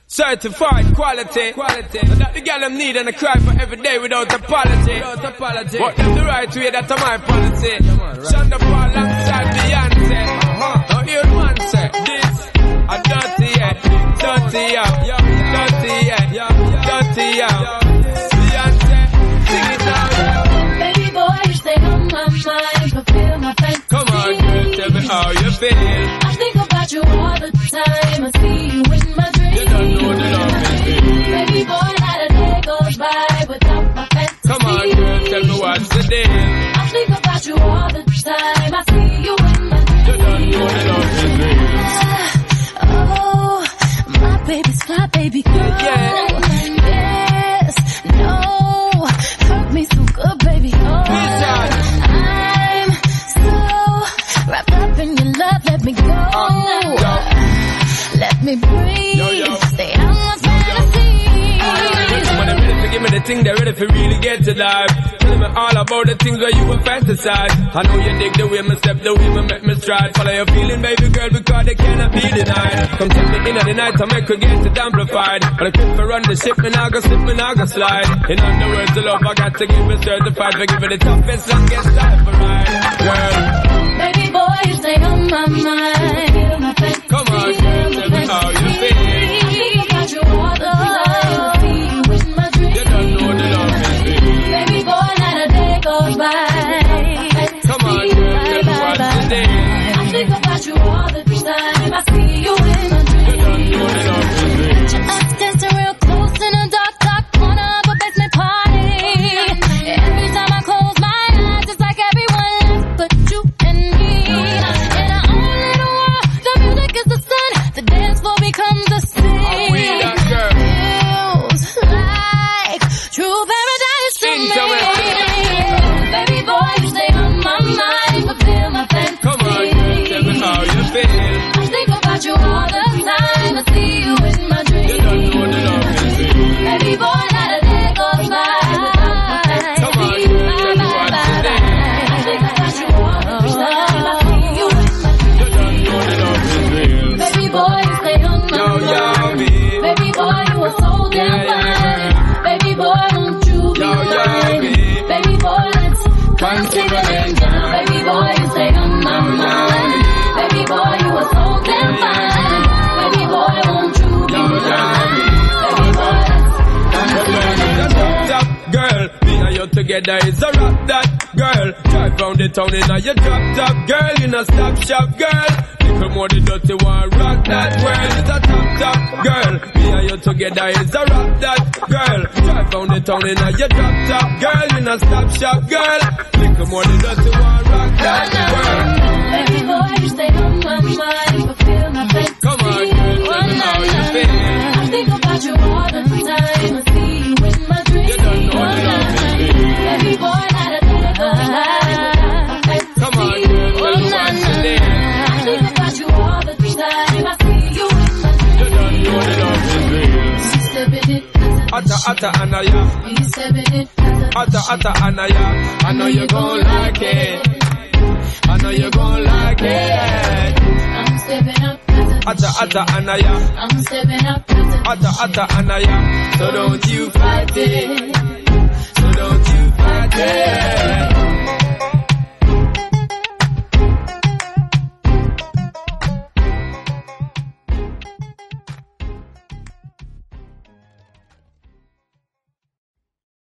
Certified quality. So that the girl them need and I cry for every day without apology. But them the right way, that's my policy. Shonda Paul alongside Beyonce. Now hear one say, this a dirty Beyonce, sing it out. Baby boy, you stay on my mind, fulfill my fantasy. Come on, girl, tell me how you feel. I think about you all the time, I see you in my dreams. You don't know the love is real. Baby boy, not a day goes by without my fantasy. Come on, girl, tell me what's the deal. I think about you all the time, I see you in my dreams. You don't know the love is real. Oh, my baby's fly, baby girl. Yeah. Yes, no, hurt me so good, baby. Oh, I'm so wrapped up in your love, let me go. Let me breathe, stay out my fantasy. When they're ready to give me the thing, they're ready to really get to life. Tell me all about the things where you will fantasize. I know you dig the way me step, the way me make me stride. Follow your feeling, baby girl, because they cannot be denied. Come take me in at the night, I make her get it amplified. But I quit for run the ship, and I go slip, and I go slide. In other words, the love I got to give me certified. For giving the toughest, longest life for ride. Girl, baby boy, you stay on my mind. Feel my fantasy. Come on, girl, tell me how you feel. I think about you all the time, I see you in my dreams. You don't know the love is real. Baby boy, not a day goes by. Come on, girl, tell me what's the deal. I think about you all the time, I see you in my dreams. You don't know the love is real. Us dancing real close in a dark, dark corner of a basement party. Every time I close my eyes, it's like everyone left but you and me. In our own little world, the music is the sun, the dance floor becomes the sea. We that girl. Feels like true paradise to me. Baby boy, you stay on my mind, fulfill my fantasy. Come on, girl, tell me how you feel. I think about you all the time, I see you in my dreams. You don't know the love is real. Baby boy, not a day goes by without my fantasy. Come on, girl, tell me what's the deal. I think about you all the time, I see you in my dreams. You don't know the love is real. Baby boy, you stay on my mind. Baby boy, you are so damn fine. Baby boy, won't you be mine? Baby boy, let's conceive an angel. Baby boy, you stay on my mind. Baby boy, you are so damn fine. Baby boy, won't you be mine? Baby boy, let's What's up, girl? Me and you together is a rap that girl. Drive round the town in a your drop top girl. In a stop shop girl. Little more the dirty one rock that world. It's a top girl. Me and you together is a rap that girl. Drive round the town in a your drop top girl. In a stop shop girl. Little more the dirty one rock that world. baby boy, you stay on my mind, fulfill my fantasy. Come on, girl, tell me how you feel. I think about you all the time, I see you in my dreams. You don't know the love is real. Baby boy, not a day goes by. Come on, girl, tell me what's the deal. I think about you all the time, I see you in my dreams. You don't know the love is real. She's stepping it, Atta Anaya, he's stepping it, Atta Anaya. I know you gon' like it. I know you gon' like it. I'm stepping up, Atta Anaya, I'm stepping up, Atta Anaya. So don't you fight it. So don't you fight it.